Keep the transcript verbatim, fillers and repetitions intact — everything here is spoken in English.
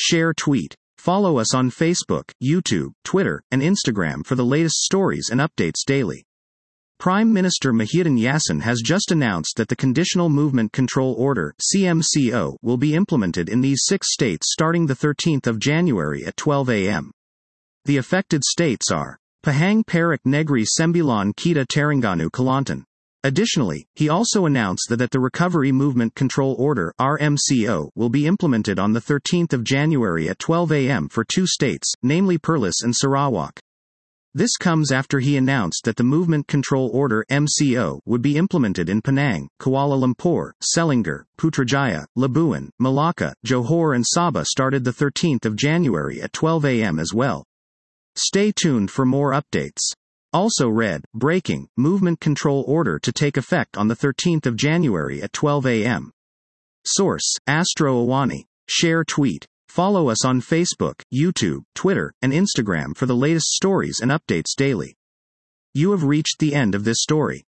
Share tweet. Follow us on Facebook, YouTube, Twitter, and Instagram for the latest stories and updates daily. Prime Minister Muhyiddin Yassin has just announced that the Conditional Movement Control Order (C M C O) will be implemented in these six states starting the thirteenth of January at twelve a m The affected states are Pahang, Perak, Negri, Sembilan, Kita, Terengganu, Kelantan. Additionally, he also announced that, that the Recovery Movement Control Order (R M C O) will be implemented on the thirteenth of January at twelve a m for two states, namely Perlis and Sarawak. This comes after he announced that the Movement Control Order (M C O) would be implemented in Penang, Kuala Lumpur, Selangor, Putrajaya, Labuan, Malacca, Johor and Sabah started the thirteenth of January at twelve a m as well. Stay tuned for more updates. Also read, breaking, Movement Control Order to take effect on the thirteenth of January at twelve a m Source, Astro Awani. Share tweet. Follow us on Facebook, YouTube, Twitter, and Instagram for the latest stories and updates daily. You have reached the end of this story.